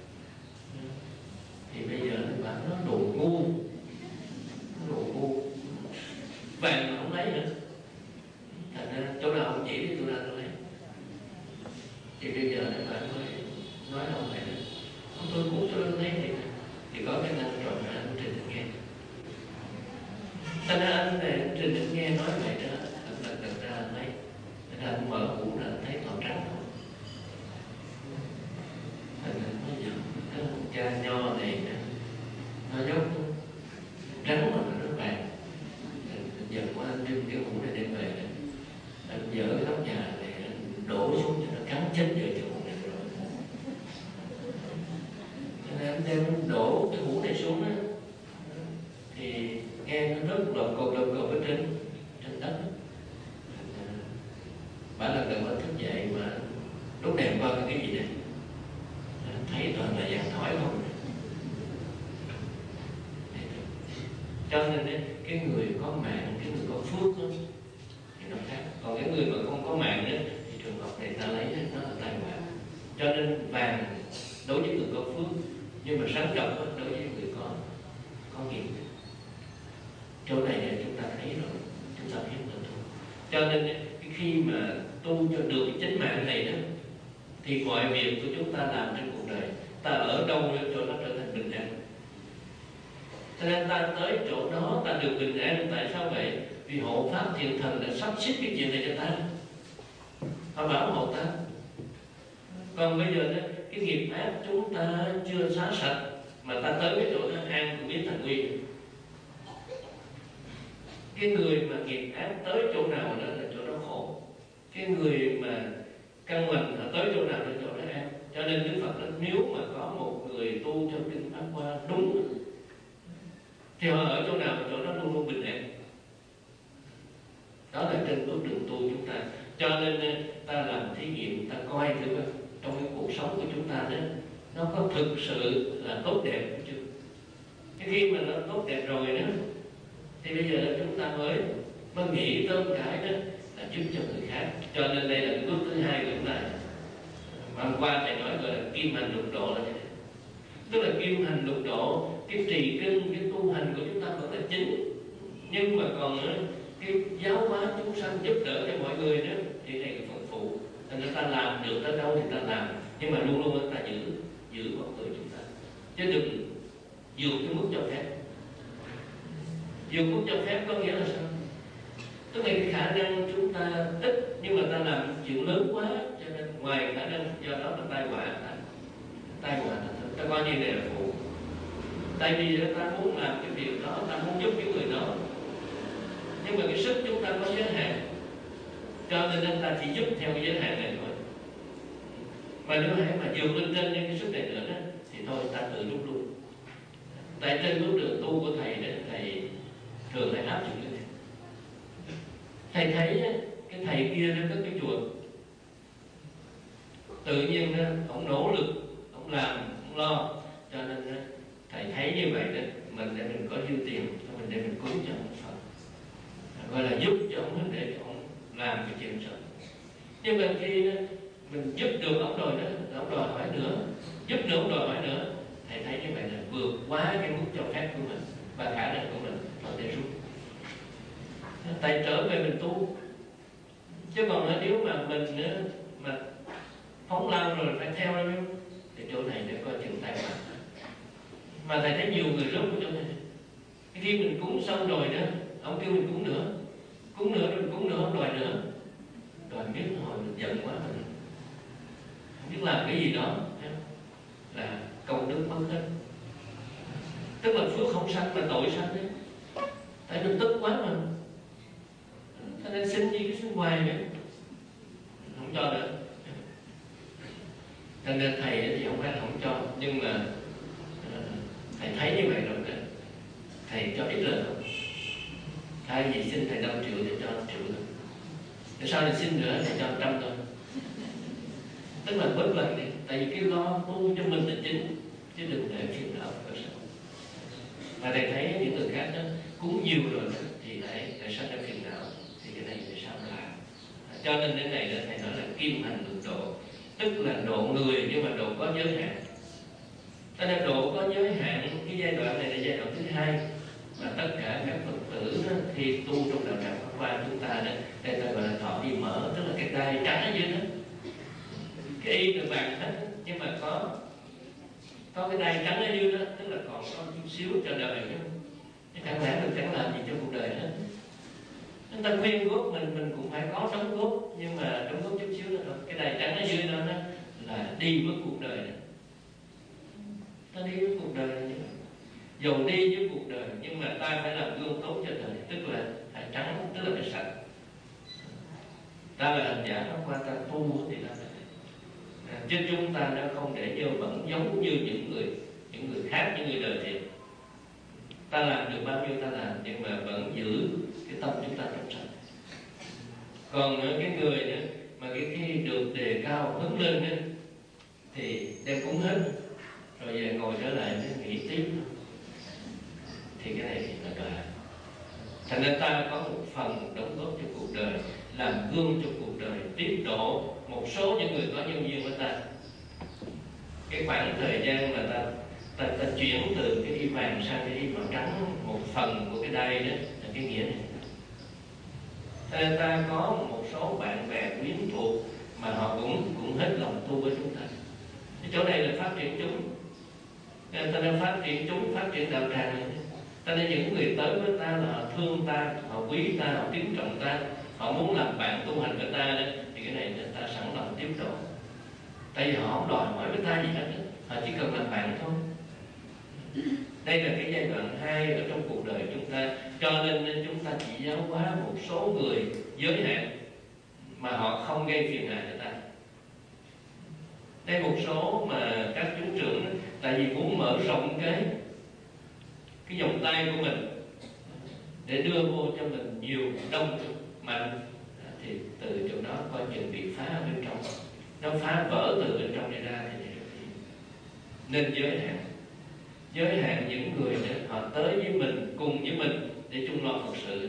Thì bây giờ các bạn nó đồ ngu, đồ ngu, vàng mà không lấy nữa. Thành ra chỗ nào ông chỉ thì tôi ra tôi lấy. Thì bây giờ các bạn mới nói ông này đó, ông tôi cuốc tôi lấy thì thì có cái năng rồi mà anh Trình Định Nghe. Thành ra anh này anh Trình Định Nghe nói vậy đó, anh là thật ra anh lấy, thành ra anh mở hũ là thấy toàn trắng thôi. Thành ra nói giờ cái cha nho này nó dốc trắng mà nó vàng. Giờ của anh đem cái hũ này đem về, anh dỡ cái nóc nhà này anh đổ xuống cho nó cắn chết vợ chồng này rồi. Cho nên anh đem đổ cái hũ này xuống đó, thì nghe nó rất lột cột lột cột ở trên trên đất. Bà là gần anh thức dậy mà lúc đèn qua cái gì đây, thấy toàn là giảng hỏi không. Cho nên cái người có mạng, cái người có phước đó, thì nó khác. Còn cái người mà không có mạng đó, thì trường hợp này ta lấy nó là tai họa. Cho nên vàng đối với người có phước, nhưng mà sáng trọng đối với người có có nghiệp. Chỗ này chúng ta thấy rồi, chúng ta biết được thôi. Cho nên khi mà tu cho được cái chánh mạng này đó, thì mọi việc của chúng ta làm trên cuộc đời, ta ở đâu cho nó trở thành bình an. Cho nên ta tới chỗ đó ta được bình an. Tại sao vậy? Vì hộ pháp thiện thần đã sắp xếp cái chuyện này cho ta, họ bảo hộ ta. Còn bây giờ đó, cái nghiệp ác chúng ta chưa xóa sạch, mà ta tới cái chỗ đó an cũng biết thành nguy. Cái người mà nghiệp ác tới chỗ nào đó là chỗ đó khổ. Cái người mà căn lành tới chỗ nào là chỗ đó an. Cho nên Đức Phật nói nếu mà có một người tu theo kinh Pháp Hoa đúng thì họ ở chỗ nào chỗ đó luôn luôn bình an. Đó là trên bước đường tu chúng ta. Cho nên ta làm thí nghiệm, ta coi thử trong cái cuộc sống của chúng ta đó nó có thực sự là tốt đẹp hay chưa. Cái khi mà nó tốt đẹp rồi đó thì bây giờ chúng ta mới mới nghĩ tới cái đó là giúp cho người khác. Cho nên đây là cái bước thứ hai của chúng ta. Hôm qua thầy nói gọi là kim hành lục độ là thế. Tức là kim hành lục độ, cái trì kinh, cái tu hành của chúng ta vẫn là chính, nhưng mà còn cái giáo hóa chúng sanh, giúp đỡ cho mọi người nữa thì này là phần phụ. Thành ra ta làm được tới đâu thì ta làm, nhưng mà luôn luôn ta giữ giữ mọi người chúng ta, chứ đừng vượt cái mức cho phép. Vượt mức cho phép có nghĩa là sao? Tức là cái khả năng chúng ta ít nhưng mà ta làm chuyện lớn quá, cho nên ngoài khả năng, do đó là tai họa. Tai họa ta coi như này là phụ. Tại vì ta muốn làm cái việc đó, ta muốn giúp cái người đó, nhưng mà cái sức chúng ta có giới hạn, cho nên ta chỉ giúp theo cái giới hạn này thôi. Mà nếu hãy mà vượt lên trên những cái sức này nữa đó, thì thôi ta tự rút luôn. Tại trên bước đường tu của thầy đó, thầy thường thầy áp dụng cái này. Thầy thấy cái thầy kia nó có cái chùa, tự nhiên ông nỗ lực, ông làm, ông lo, cho nên thầy thấy như vậy đó, mình để mình có dư tiền, mình để mình cúng cho ông Phật, gọi là giúp cho ông để cho ông làm cái chuyện đó. Nhưng mà khi mình giúp được ông rồi đó, ông đòi hỏi nữa, giúp nữa ông đòi hỏi nữa, thầy thấy như vậy là vượt quá cái mức cho phép của mình và khả năng của mình, rồi để rút. Tại trở về mình tu, chứ còn nếu mà mình mà phóng lao rồi phải theo đâu, thì chỗ này để coi chừng tai họa. Mà thầy thấy nhiều người rớt vào chỗ này. Khi mình cúng xong rồi đó, ông kêu mình cúng nữa, cúng nữa rồi cúng nữa, ông đòi nữa, đòi biết hồi mình giận quá, mình không biết làm cái gì đó là công đức mất hết. Tức là phước không sanh mà tội sanh đấy. Tại mình tức quá mà, cho nên xin gì cái xin hoài vậy, không cho nữa. Cho nên thầy thì không phải là không cho, nhưng mà thầy thấy như vậy rồi đó, thầy cho ít lần không. Thay vì xin thầy năm triệu thì cho năm triệu thôi. Để sau này xin nữa thì cho trăm thôi. Tức là bớt lần đi. Tại vì cái lo tu cho mình là chính, chứ đừng để phiền não ở sau. Mà thầy thấy những người khác đó cúng nhiều rồi đó, thì lại tại sao ra phiền não, thì cái này tại sao làm. Cho nên đến này đó thầy nói là kim hành lục độ, tức là độ người nhưng mà độ có giới hạn. Cho nên độ có giới hạn, cái giai đoạn này là giai đoạn thứ hai mà tất cả các Phật tử đó, khi tu trong đạo tràng Pháp Hoa chúng ta đó, đây ta gọi là thọ đi mở, tức là cái đai trắng ở dưới đó, cái y được bàn hết, nhưng mà có có cái đai trắng ở dưới đó, tức là còn có chút xíu cho đời chứ, chứ chẳng lẽ mình chẳng làm gì cho cuộc đời hết. Chúng ta khuyên góp mình mình cũng phải có đóng góp, nhưng mà đóng góp chút xíu nữa, cái đai trắng ở dưới đó, đó là đi với cuộc đời này. Ta đi với cuộc đời như vậy, dầu đi với cuộc đời nhưng mà ta phải làm gương tốt cho đời, tức là phải trắng, tức là phải sạch. Ta là hành giả nó qua ta tu thì ta phải à, chứ chúng ta đã không để dơ bẩn giống như những người những người khác, những người đời thiệt. Ta làm được bao nhiêu ta làm, nhưng mà vẫn giữ cái tâm chúng ta trong sạch. Còn nữa cái người nữa mà cái khi được đề cao hứng lên nữa, thì đem cúng hết rồi về ngồi trở lại để nghĩ tiếp, thì cái này thì là đời. Thành nên ta có một phần đóng góp cho cuộc đời, làm gương cho cuộc đời, tiếp độ một số những người có nhân duyên với ta. Cái khoảng thời gian mà ta ta, ta chuyển từ cái y vàng sang cái y màu trắng, một phần của cái đai đó là cái nghĩa này. Cho nên ta có một số bạn bè quyến thuộc mà họ cũng cũng hết lòng tu với chúng ta. Cái chỗ này là phát triển chúng, nên ta nên phát triển chúng, phát triển đạo tràng này. Ta nên những người tới với ta là họ thương ta, họ quý ta, họ kính trọng ta, họ muốn làm bạn tu hành với ta đó, thì cái này nên ta sẵn lòng tiếp độ. Tại vì họ không đòi hỏi với ta gì hết, họ chỉ cần làm bạn thôi. Đây là cái giai đoạn hai ở trong cuộc đời chúng ta. Cho nên chúng ta chỉ giáo hóa một số người giới hạn mà họ không gây phiền hà cho ta. Đây một số mà các chú trưởng tại vì muốn mở rộng cái cái vòng tay của mình để đưa vô cho mình nhiều đông mạnh, thì từ chỗ đó coi chừng bị phá ở bên trong, nó phá vỡ từ bên trong này ra thì nên giới hạn, giới hạn những người đó, họ tới với mình, cùng với mình để chung lo Phật sự.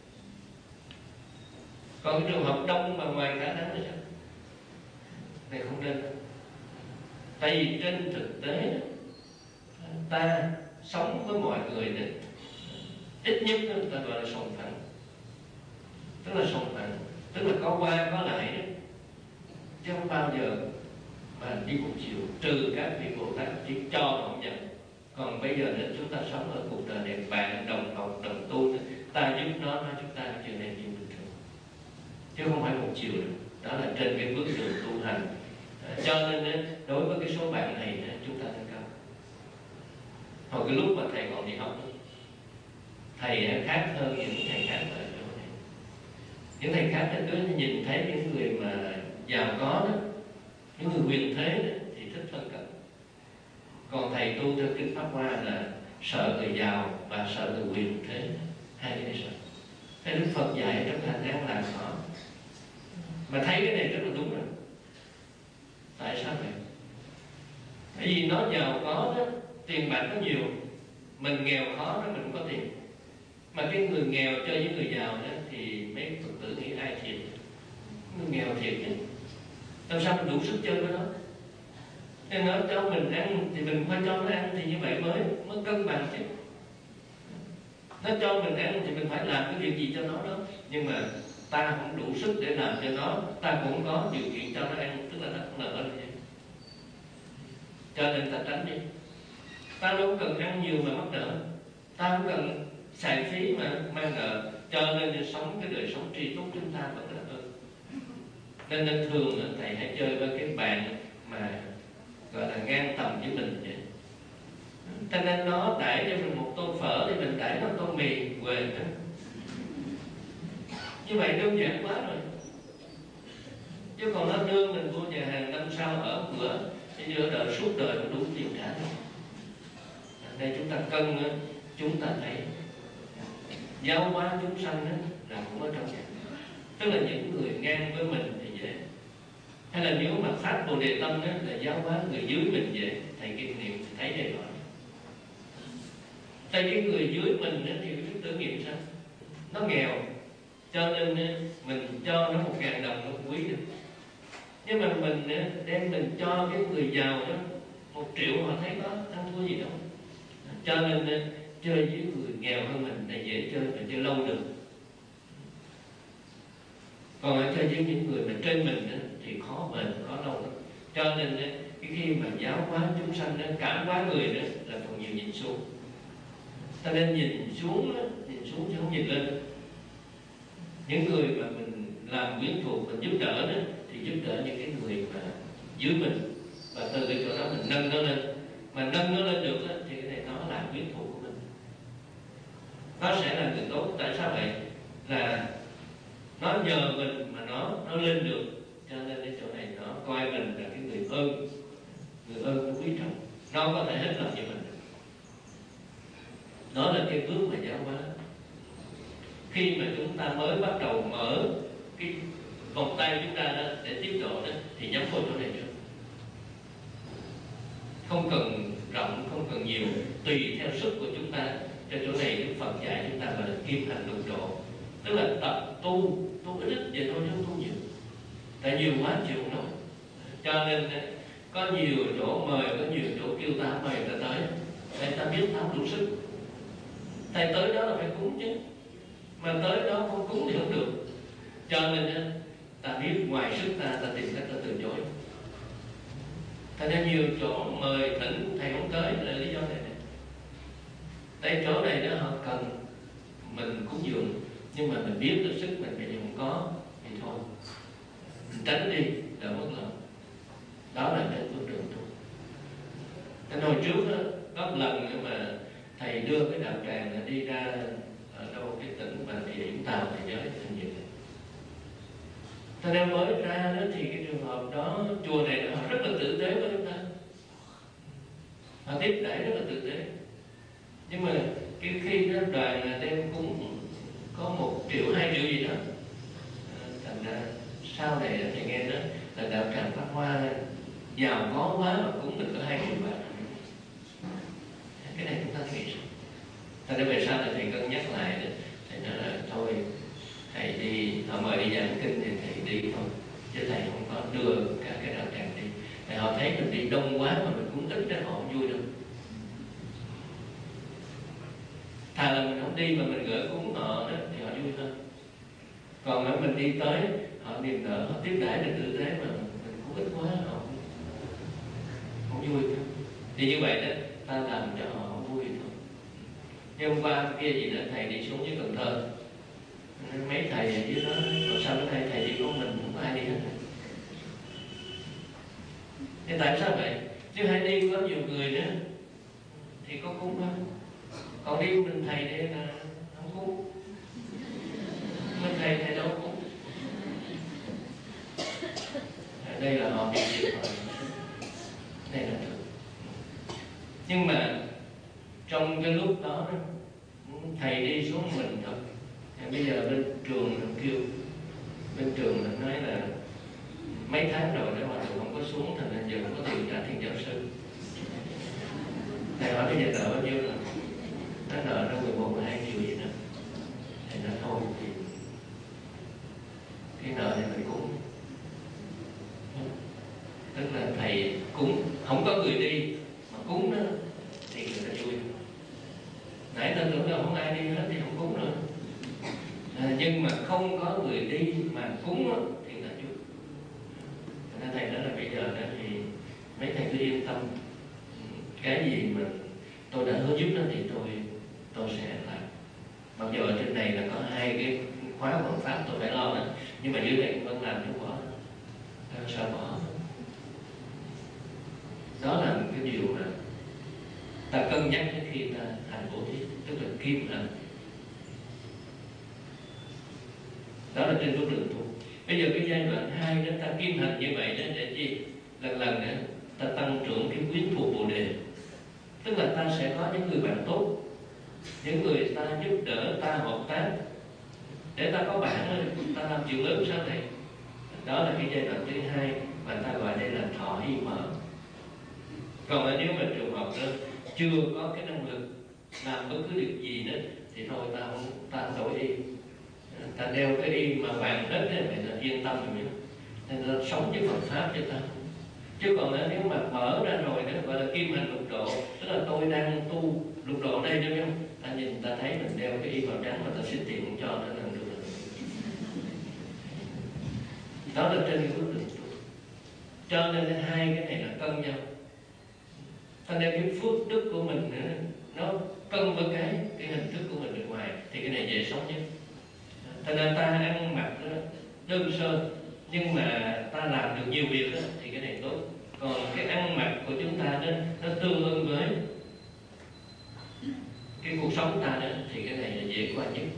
Còn cái trường hợp đông mà ngoài khả năng này này không nên. Tại vì trên thực tế ta sống với mọi người này, ít nhất người ta gọi là sòng phẳng, tức là sòng phẳng, tức là có qua có lại đó, chứ không bao giờ mà đi một chiều, trừ các vị Bồ Tát chỉ cho họ nhận. Còn bây giờ nữa chúng ta sống ở cuộc đời này, bạn đồng học đồng tu, ta giúp nó, nó chúng ta trở nên như bình thường, chứ không phải một chiều được. Đó là trên cái bước đường tu hành. Cho nên đối với cái số bạn này chúng ta nên cao. Hồi cái lúc mà thầy còn đi học, thầy khác hơn những thầy khác ở chỗ này. Những thầy khác cứ nhìn thấy những người mà giàu có đó, những người quyền thế đó, thì thích thân cận. Còn thầy tu theo kinh Pháp Hoa là sợ người giàu và sợ người quyền thế, hai cái này sợ. Thế Đức Phật dạy trong hành năng làm khó, mà thấy cái này rất là đúng rồi. Tại sao vậy? Bởi vì nó giàu có đó, tiền bạc nó nhiều, mình nghèo khó đó, mình không có tiền. Mà cái người nghèo chơi với người giàu đó thì mấy Phật tử nghĩ ai thiệt? Người nghèo thiệt chứ, làm sao mình đủ sức chơi với nó? Nên nó cho mình ăn thì mình phải cho nó ăn, thì như vậy mới mới cân bằng chứ. Nó cho mình ăn thì mình phải làm cái việc gì cho nó đó. Nhưng mà ta không đủ sức để làm cho nó, ta cũng có điều kiện cho nó ăn, tức là nó nợ rồi. Cho nên ta tránh đi. Ta đâu cần ăn nhiều mà mắc nợ, ta không cần xài phí mà mang nợ. Cho nên sống cái đời sống tri túc chúng ta vẫn là hơn. Nên, nên thường thầy hãy chơi với cái bạn mà gọi là ngang tầm với mình vậy. Cho nên nó đãi cho mình một tô phở thì mình đãi nó tô mì quê nữa. Như vậy đơn giản quá rồi. Chứ còn nó đưa mình vô nhà hàng năm sao ở một bữa, thì giờ đợi suốt đời cũng đủ tiền trả. Đây chúng ta cân, chúng ta thấy giáo hóa chúng sanh là cũng ở trong nhà. Tức là những người ngang với mình thì dễ. Hay là nếu mà phát Bồ Đề Tâm đó, là giáo hóa người dưới mình dễ. Thầy kinh nghiệm thì thấy đây rồi. Tại cái người dưới mình đó, thì chúng tự nghiệm sao? Nó nghèo, cho nên mình cho nó một ngàn đồng nó quý được. Nhưng mà mình đem mình cho cái người giàu đó một triệu, họ thấy có ăn thua gì đâu. Cho nên chơi với người nghèo hơn mình là dễ chơi, mình chơi lâu được. Còn ở chơi với những người mà trên mình đó, thì khó bền, khó lâu lắm. Cho nên cái khi mà giáo hóa chúng sanh đó, cảm hóa người đó là còn nhiều nhìn xuống. Ta nên nhìn xuống đó, nhìn xuống chứ không nhìn lên. Những người mà mình làm quyến thuộc, mình giúp đỡ đó, thì giúp đỡ những cái người mà dưới mình, và từ cái chỗ đó mình nâng nó lên. Mà nâng nó lên được đó, thì cái này nó là quyến thuộc của mình, nó sẽ là người tốt. Tại sao vậy? Là nó nhờ mình mà nó nó lên được, cho nên cái chỗ này nó coi mình là cái người ơn, người ơn quý trọng, nó có thể hết lòng như mình. Đó là cái bước mà giáo hóa. Khi mà chúng ta mới bắt đầu mở cái vòng tay chúng ta đó để tiếp độ đó, thì nhắm vào chỗ này trước, không cần rộng, không cần nhiều, tùy theo sức của chúng ta. Cho chỗ này Đức Phật dạy chúng ta gọi là kim hành lục độ, tức là tập tu, tu ít ít vậy thôi chứ không tu nhiều. Tại nhiều quá chịu không nổi. Cho nên có nhiều chỗ mời, có nhiều chỗ kêu ta mời ta tới, để ta biết ta đủ sức. Thầy tới đó là phải cúng chứ, mà tới đó không cúng thì không được. Cho nên ta biết ngoài sức ta, ta tìm cách ta từ chối. Thành ra nhiều chỗ mời thỉnh thầy không tới là lý do này này. Tại chỗ này đó họ cần mình cúng dường, nhưng mà mình biết được sức mình bây giờ không có thì thôi, mình tránh đi đỡ mất lòng. Đó là trên con đường tu. Nên hồi trước đó, có một lần nữa mà thầy đưa cái đạo tràng đi ra ở đâu cái tỉnh mà địa điểm Tàu, thầy nhớ hình như Cho nên mới ra đó thì cái trường hợp đó, chùa này họ rất là tử tế với chúng ta, họ tiếp đãi rất là tử tế. Nhưng mà cái khi đó đoàn đem cúng có một triệu hai triệu gì đó, thành ra sau này thì nghe đó là đạo tràng Pháp Hoa giàu có quá mà cúng được có hai triệu bạc. Cái này chúng ta nghĩ sao? Thành ra về sau thì thầy cân nhắc lại đó, thầy nói là thôi thầy đi, họ mời đi giảng kinh thì thầy đi thôi, chứ thầy không có đưa cả cái đạo tràng đi. Thầy họ thấy mình đi đông quá mà mình cũng ít ra họ không vui đâu. Thà là mình không đi mà mình gửi cúng họ đó thì họ vui hơn. Còn nếu mình đi tới họ niềm nở, họ tiếp đãi được tử tế mà mình cũng ít quá họ không, không vui thôi. Thì như vậy đó ta làm cho họ vui thôi. Nhưng hôm qua kia gì đó thầy đi xuống dưới Cần Thơ, mấy thầy ở dưới đó còn sao bữa nay thầy đi có mình, không có ai đi hết. Thế tại sao vậy? Chứ hãy đi có nhiều người nữa thì có cúng không? Còn đi mình thầy đây là không cúng, mình thầy thầy đâu cúng. Đây là họ bị chịu rồi, đây là được. Nhưng mà trong cái lúc đó thầy đi xuống mình thôi. Bây giờ bên trường nó kêu, bên trường nó nói là mấy tháng rồi nếu mà tôi không có xuống thành ra giờ không có tiền trả tiền giáo sư. Thầy hỏi bây giờ nợ bao nhiêu rồi? Nó nợ nó mười một mười hai triệu gì đó. Thầy nói thôi thì cái nợ này mình cũng, tức là thầy cúng không có người đi mà cúng đó thì người ta vui. Nãy ta tưởng là không ai đi hết thì không cúng nữa. À, nhưng mà không có người đi mà cúng đó, thì là vui. Nên thầy nói là bây giờ đó thì mấy thầy cứ yên tâm, cái gì mà tôi đã hứa giúp đó thì tôi tôi sẽ làm. Mặc dù ở trên này là có hai cái khóa quảng pháp tôi phải lo đó, nhưng mà dưới này vẫn làm không bỏ, không sợ bỏ. Đó là cái điều mà ta cân nhắc khi ta hành bố thí, tức là kim hành. Đó là trên bước đường tu. Bây giờ cái giai đoạn hai đó ta kim hành như vậy đó để chi? Lần lần nữa ta tăng trưởng cái quyến thuộc bồ đề, tức là ta sẽ có những người bạn tốt, những người ta giúp đỡ ta hợp tác để ta có bạn, ta làm chuyện lớn sau này. Đó là cái giai đoạn thứ hai và ta gọi đây là thọ y mở. Còn là nếu mà trường hợp đó chưa có cái năng lực làm bất cứ điều gì nữa thì thôi ta không ta không đổi y, ta đeo cái y mà vàng hết thì là yên tâm rồi, nên ta sống với Phật pháp cho ta. Chứ còn nếu mà mở ra rồi đó gọi là kim hành lục độ, tức là tôi đang tu lục độ đây đúng không? Ta nhìn ta thấy mình đeo cái y màu trắng mà ta xin tiền cũng cho nó làm được. Đó là trên cái bước đường tu. Cho nên hai cái này là cân nhau. Ta đem cái phước đức của mình nữa, nó cân với cái cái hình thức của mình bên ngoài thì cái này dễ sống nhất. Cho nên ta ăn mặc đơn sơ nhưng mà ta làm được nhiều việc đó, thì cái này tốt. Còn cái ăn mặc của chúng ta đó, nó tương ưng với cái cuộc sống ta đó thì cái này là dễ qua nhất.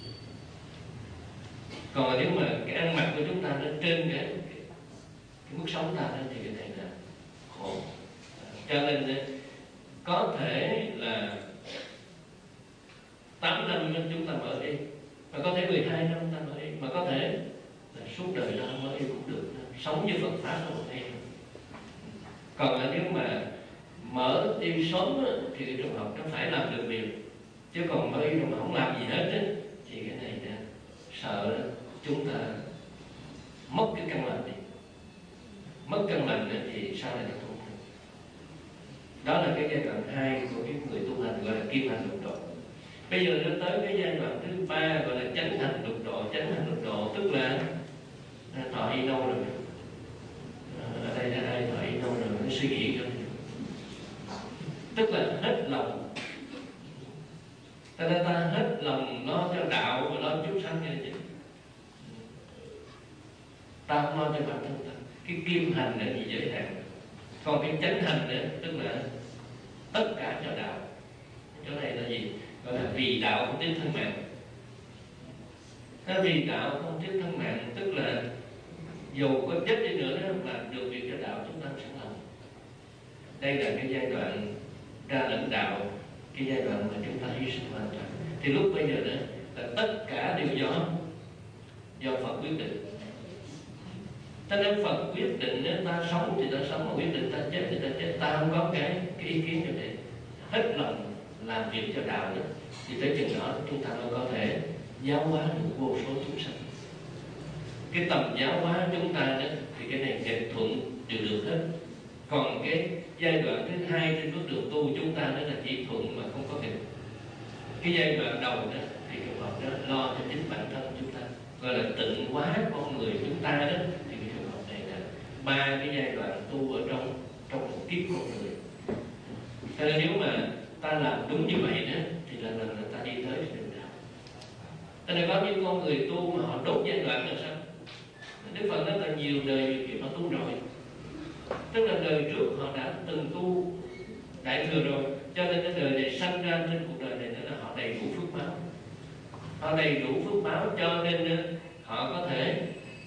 Còn nếu mà cái ăn mặc của chúng ta nó trên cái, cái, cái mức sống ta đó thì cái này là khổ. Cho nên có thể là tám năm chúng ta mở đi, mà có thể mười hai năm ta mở đi, mà có thể là suốt đời ta mở đi cũng được. Sống như Phật pháp là một hay. Còn là nếu mà mở đi sớm thì cái trường hợp nó phải làm được việc, chứ còn mở đi mà không làm gì hết thì cái này là sợ chúng ta mất cái căn lành đi. Mất căn lành thì sau này nó không được. Đó là cái giai đoạn hai của cái người tu hành gọi là kim hành lục độ. Bây giờ nó tới cái giai đoạn thứ ba gọi là chánh hành lục độ. Chánh hành lục độ tức là thọ y nâu rồi. Ở đây là ai thọ y nâu rồi mới suy nghĩ cho. Tức là hết lòng. Ta ta, ta hết lòng lo cho đạo và lo chúng sanh như vậy. Ta không lo cho bản thân ta. Cái kim hành là gì giới hạn. Còn cái chánh hành nữa tức là tất cả cho đạo. Chỗ này là gì? Gọi là vì đạo không tiếc thân mạng. Vì đạo không tiếc thân mạng tức là Dù có chết đi nữa đó, mà được việc cho đạo chúng ta sẵn lòng. Đây là cái giai đoạn ra lãnh đạo, cái giai đoạn mà chúng ta hy sinh hoàn toàn. Thì lúc bây giờ đó là tất cả đều do do Phật quyết định. Cho nên Phật quyết định nếu ta sống thì ta sống, mà quyết định ta chết thì ta chết. Ta không có cái cái ý kiến như thế. Hết lòng làm việc cho đạo đó, thì tới chừng đó chúng ta mới có thể giáo hóa được vô số chúng sanh. Cái tầm giáo hóa chúng ta đó thì cái này nghịch thuận đều được hết. Còn cái giai đoạn thứ hai trên bước đường tu chúng ta đó là chỉ thuận mà không có nghịch. Cái giai đoạn đầu đó thì trường hợp đó lo cho chính bản thân chúng ta, gọi là tịnh hóa con người chúng ta đó. Thì cái trường hợp này là ba cái giai đoạn tu ở trong trong một kiếp con người. Cho nên nếu mà ta làm đúng như vậy đó thì là lần là ta đi tới đường đạo. Cho nên có những con người tu mà họ đốt giai đoạn là sao? Đức Phật rất là nhiều đời kiểu họ tu rồi, tức là đời trước họ đã từng tu đại thừa rồi, cho nên cái đời này sanh ra trên cuộc đời này là họ đầy đủ phước báo. Họ đầy đủ phước báo cho nên họ có thể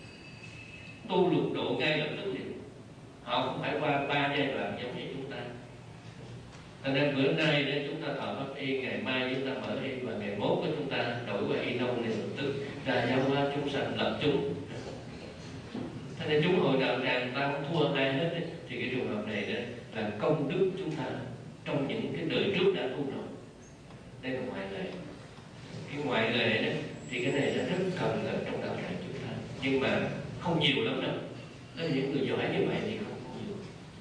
tu lục độ ngay lập tức liền. Họ không phải qua ba giai đoạn giống như chúng ta. Cho nên bữa nay để chúng ta thọ pháp y, ngày mai chúng ta mở y, và ngày mốt của chúng ta đổi qua y nông liền lập tức ra giáo hóa chúng sanh lập chúng. Cho nên chúng hội đạo tràng ta không thua ai hết ấy. Thì cái trường hợp này đó là công đức chúng ta trong những cái đời trước đã tu rồi. Đây là ngoại lệ. Cái ngoại lệ đó thì cái này là rất cần ở trong đạo tràng chúng ta, nhưng mà không nhiều lắm đâu. Nên những người giỏi như vậy thì không nhiều.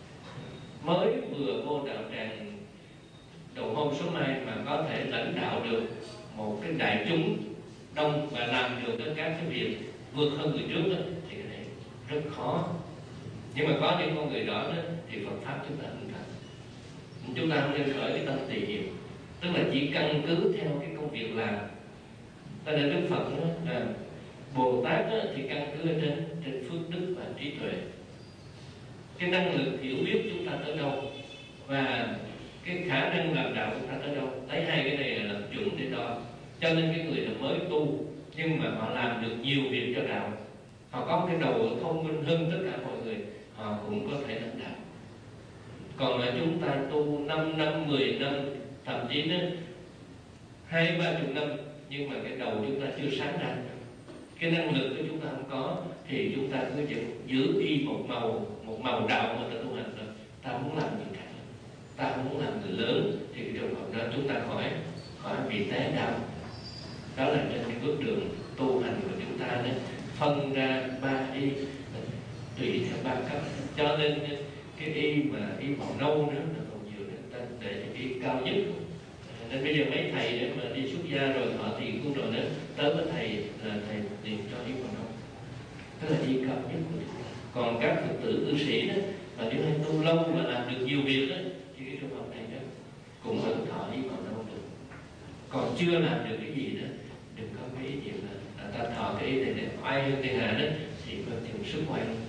Mới vừa vô đạo tràng đầu hôm số mai mà có thể lãnh đạo được một cái đại chúng đông và làm được các cái việc vượt hơn người trước đó, thì cái này rất khó. Nhưng mà có những con người đó, đó thì Phật pháp chúng ta không thành. Chúng ta không nên khởi cái tâm tùy hiệp, tức là chỉ căn cứ theo cái công việc làm. Cho nên Đức Phật đó, là Bồ Tát đó, thì căn cứ trên trên phước đức và trí tuệ. Cái năng lực hiểu biết chúng ta tới đâu và cái khả năng làm đạo chúng ta tới đâu, thấy hai cái này là làm chuẩn để đo. Cho nên cái người là mới tu nhưng mà họ làm được nhiều việc cho đạo, họ có cái đầu thông minh hơn tất cả mọi người, họ cũng có thể lãnh đạo. Còn là chúng ta tu năm năm, mười năm, thậm chí đến hai ba chục năm, nhưng mà cái đầu chúng ta chưa sáng ra, cái năng lực của chúng ta không có, thì chúng ta cứ giữ y một màu, một màu đạo mà ta tu hành rồi. Ta không muốn làm gì cả, ta không muốn làm người lớn, thì cái trường hợp đó chúng ta khỏi khỏi bị té đạo. Đó là trên cái bước đường tu hành của chúng ta đó, phân ra ba y tùy theo ba cấp. Cho nên cái y mà y màu nâu nữa là còn nhiều nữa, để y cao nhất. Nên bây giờ mấy thầy để mà đi xuất gia rồi họ thì cũng rồi nữa, tới với thầy là thầy liền cho y màu nâu, tức là y cao nhất của chúng ta. Còn các Phật tử cư sĩ đó mà nếu hay tu lâu mà làm được nhiều việc đó, thì cái trường hợp này đó cũng vẫn thọ y màu nâu được. Còn chưa làm được cái gì đó, đừng có cái ý gì là ta thọ cái ý này để oai hơn thiên hạ đó, thì có chừng sức quay